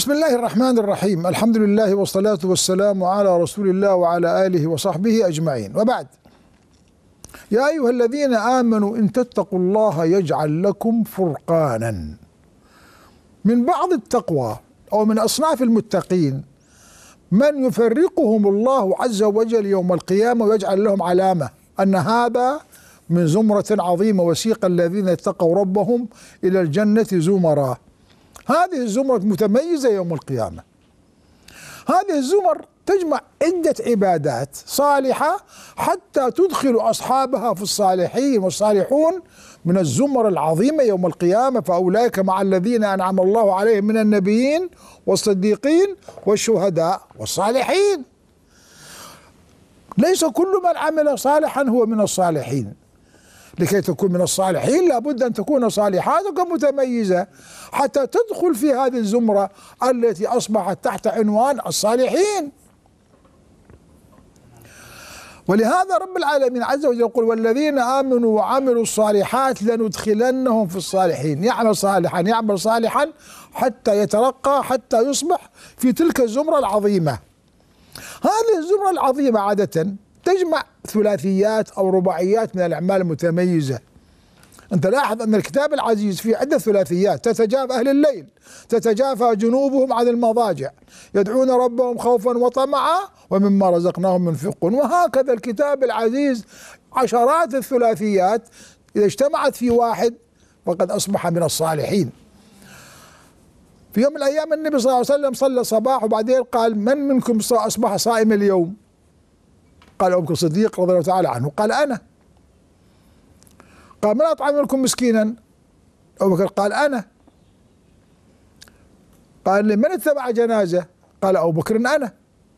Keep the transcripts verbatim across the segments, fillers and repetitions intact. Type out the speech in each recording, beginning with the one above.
بسم الله الرحمن الرحيم. الحمد لله والصلاة والسلام على رسول الله وعلى آله وصحبه أجمعين، وبعد. يا أيها الذين آمنوا إن تتقوا الله يجعل لكم فرقانا. من بعض التقوى أو من أصناف المتقين من يفرقهم الله عز وجل يوم القيامة ويجعل لهم علامة أن هذا من زمرة عظيمة، وسيق الذين اتقوا ربهم إلى الجنة زمرا. هذه الزمرة متميزة يوم القيامة. هذه الزمر تجمع عدة عبادات صالحة حتى تدخل أصحابها في الصالحين، والصالحون من الزمر العظيمة يوم القيامة، فأولئك مع الذين أنعم الله عليهم من النبيين والصديقين والشهداء والصالحين. ليس كل من عمل صالحا هو من الصالحين. لكي تكون من الصالحين لابد أن تكون صالحاتك متميزة حتى تدخل في هذه الزمرة التي أصبحت تحت عنوان الصالحين. ولهذا رب العالمين عز وجل يقول: والذين آمنوا وعملوا الصالحات لندخلنهم في الصالحين. يعمل صالحا يعمل صالحا حتى يترقى، حتى يصبح في تلك الزمرة العظيمة. هذه الزمرة العظيمة عادة تجمع ثلاثيات أو رباعيات من الأعمال المتميزة. أنت لاحظ أن الكتاب العزيز فيه عدة ثلاثيات: تتجافى أهل الليل، تتجافى جنوبهم عن المضاجع، يدعون ربهم خوفا وطمعا ومما رزقناهم ينفقون. وهكذا الكتاب العزيز عشرات الثلاثيات إذا اجتمعت في واحد فقد أصبح من الصالحين. في يوم من الأيام النبي صلى الله عليه وسلم صلى الصباح وبعدين قال: من منكم أصبح صائم اليوم؟ قال أبو بكر الصديق رضي الله تعالى عنه. قال: أنا. قال: من أطعم منكم مسكينا؟ أبو بكر قال: أنا. قال: من اتبع جنازة؟ قال أبو بكر: أنا.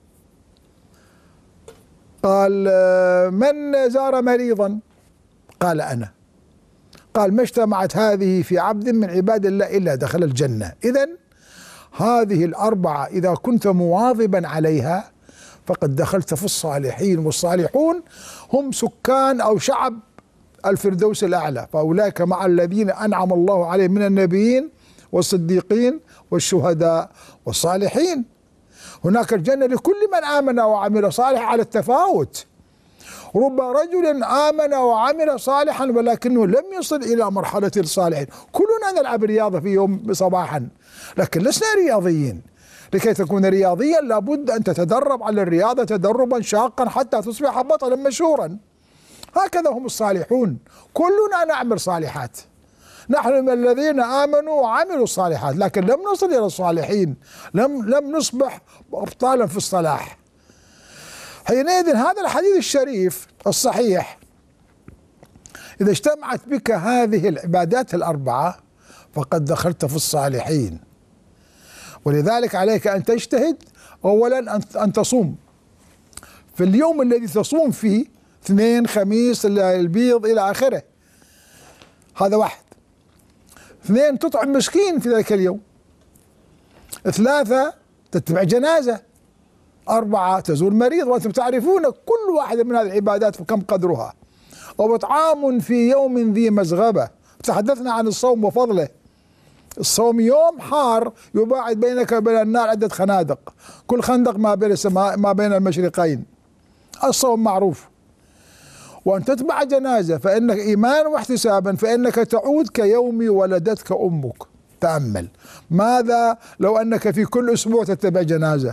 قال: من زار مريضا؟ قال: أنا. قال: ما اجتمعت هذه في عبد من عباد الله إلا دخل الجنة. إذن هذه الأربعة إذا كنت مواظبا عليها فقد دخلت في الصالحين، والصالحون هم سكان أو شعب الفردوس الأعلى، فأولئك مع الذين أنعم الله عليهم من النبيين والصديقين والشهداء والصالحين. هناك الجنة لكل من آمن وعمل صالحا على التفاوت. رب رجل آمن وعمل صالحا ولكنه لم يصل إلى مرحلة الصالحين. كلنا نلعب رياضة في يوم صباحا، لكن لسنا رياضيين. لكي تكون رياضيا لابد أن تتدرب على الرياضة تدربا شاقا حتى تصبح بطلا مشهورا. هكذا هم الصالحون، كلنا نعمل صالحات. نحن من الذين آمنوا وعملوا الصالحات، لكن لم نصل إلى الصالحين، لم لم نصبح أبطالا في الصلاح. حينئذ هذا الحديث الشريف الصحيح إذا اجتمعت بك هذه العبادات الأربعة فقد دخلت في الصالحين. ولذلك عليك أن تجتهد. أولا أن تصوم في اليوم الذي تصوم فيه، اثنين خميس البيض إلى آخره، هذا واحد. اثنين تطعم مسكين في ذلك اليوم. ثلاثة تتبع جنازة. أربعة تزور مريض، وأنتم تعرفون كل واحدة من هذه العبادات وكم قدرها. وإطعام في يوم ذي مزغبة. تحدثنا عن الصوم وفضله. الصوم يوم حار يباعد بينك وبين النار عدة خنادق، كل خندق ما بين السماء ما بين المشرقين. الصوم معروف. وأن تتبع جنازة فإنك إيمان واحتسابا فإنك تعود كيوم ولدتك أمك. تأمل ماذا لو أنك في كل أسبوع تتبع جنازة؟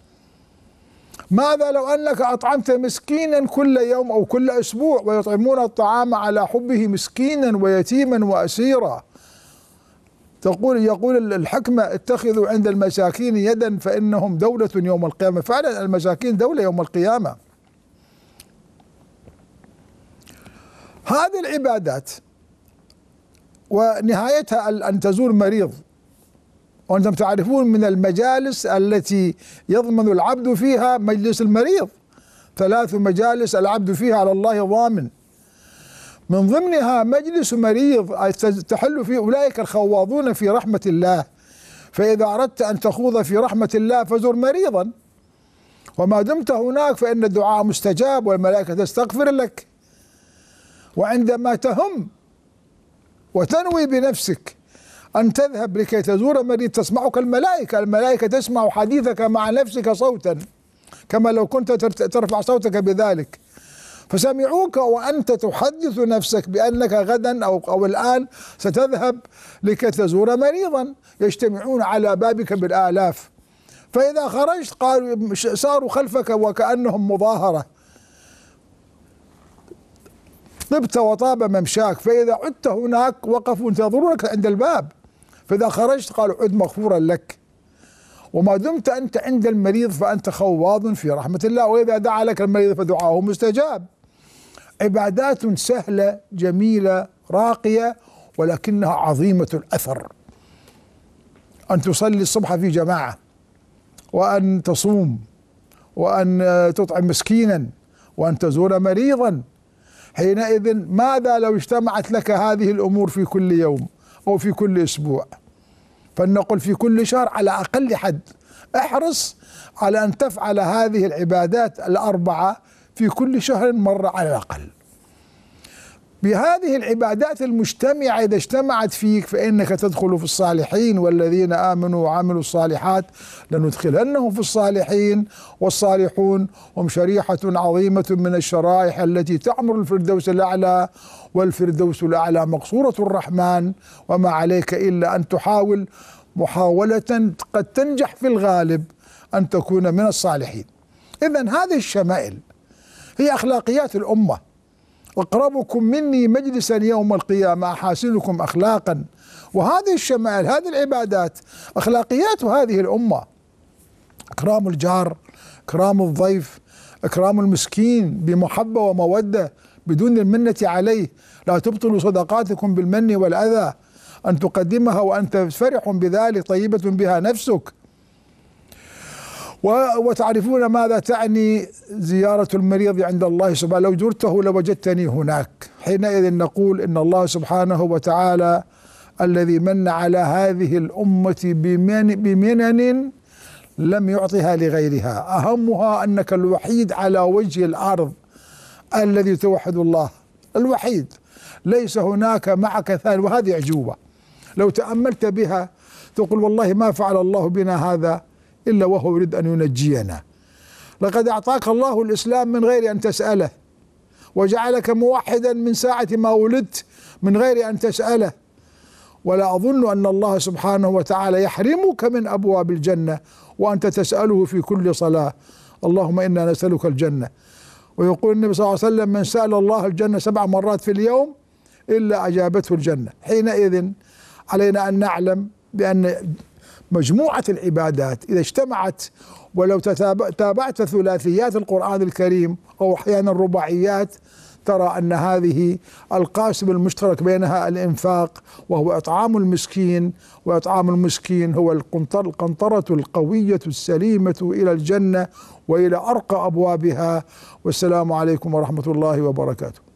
ماذا لو أنك أطعمت مسكينا كل يوم أو كل أسبوع؟ ويطعمون الطعام على حبه مسكينا ويتيما وأسيرا. تقول يقول الحكمة: اتخذوا عند المساكين يدا فإنهم دولة يوم القيامة. فعلا المساكين دولة يوم القيامة. هذه العبادات ونهايتها أن تزور مريض. وأنتم تعرفون من المجالس التي يضمن العبد فيها مجلس المريض، ثلاث مجالس العبد فيها على الله ضامن. من ضمنها مجلس مريض تحل فيه أولئك الخواضون في رحمة الله. فإذا أردت أن تخوض في رحمة الله فزر مريضا، وما دمت هناك فإن الدعاء مستجاب والملائكة تستغفر لك. وعندما تهم وتنوي بنفسك أن تذهب لكي تزور مريض تسمعك الملائكة، الملائكة تسمع حديثك مع نفسك صوتا كما لو كنت ترفع صوتك بذلك، فسمعوك وأنت تحدث نفسك بأنك غدا أو, أو الآن ستذهب لكي تزور مريضا، يجتمعون على بابك بالآلاف، فإذا خرجت قالوا ساروا خلفك وكأنهم مظاهرة، طبت وطاب ممشاك، فإذا عدت هناك وقفوا ينتظرونك عند الباب، فإذا خرجت قالوا عد مغفورا لك. وما دمت أنت عند المريض فأنت خواض في رحمة الله، وإذا دعا لك المريض فدعاؤه مستجاب. عبادات سهلة جميلة راقية ولكنها عظيمة الأثر. أن تصلي الصبح في جماعة، وأن تصوم، وأن تطعم مسكينا، وأن تزور مريضا، حينئذ ماذا لو اجتمعت لك هذه الأمور في كل يوم أو في كل أسبوع؟ فلنقل في كل شهر على أقل حد. احرص على أن تفعل هذه العبادات الأربعة في كل شهر مرة على الأقل. بهذه العبادات المجتمعة إذا اجتمعت فيك فإنك تدخل في الصالحين، والذين آمنوا وعملوا الصالحات لندخلنهم في الصالحين، والصالحون هم شريحة عظيمة من الشرائح التي تعمر الفردوس الأعلى، والفردوس الأعلى مقصورة الرحمن، وما عليك إلا أن تحاول محاولة قد تنجح في الغالب أن تكون من الصالحين. إذن هذه الشمائل هي أخلاقيات الأمة. أقربكم مني مجلسا يوم القيامة أحاسنكم أخلاقا. وهذه الشمائل، هذه العبادات أخلاقيات هذه الأمة: إكرام الجار، إكرام الضيف، إكرام المسكين بمحبة ومودة بدون المنة عليه. لا تبطلوا صدقاتكم بالمن والأذى، أن تقدمها وأنت فرح بذلك طيبة بها نفسك. وتعرفون ماذا تعني زيارة المريض عند الله سبحانه: لو زرته لوجدتني هناك. حينئذ نقول إن الله سبحانه وتعالى الذي من على هذه الأمة بمن بمنن لم يعطها لغيرها، أهمها أنك الوحيد على وجه الأرض الذي توحد الله، الوحيد، ليس هناك معك ثاني. وهذه أعجوبة لو تأملت بها تقول والله ما فعل الله بنا هذا إلا وهو يريد أن ينجينا. لقد أعطاك الله الإسلام من غير أن تسأله، وجعلك موحدا من ساعة ما ولدت من غير أن تسأله. ولا أظن أن الله سبحانه وتعالى يحرمك من أبواب الجنة وأنت تسأله في كل صلاة: اللهم إنا نسألك الجنة. ويقول النبي صلى الله عليه وسلم: من سأل الله الجنة سبع مرات في اليوم إلا أجابته الجنة. حينئذ علينا أن نعلم بأن مجموعة العبادات إذا اجتمعت، ولو تابعت ثلاثيات القرآن الكريم أو أحيانا الرباعيات، ترى أن هذه القاسم المشترك بينها الإنفاق، وهو إطعام المسكين، وإطعام المسكين هو القنطرة القوية السليمة إلى الجنة وإلى أرقى أبوابها. والسلام عليكم ورحمة الله وبركاته.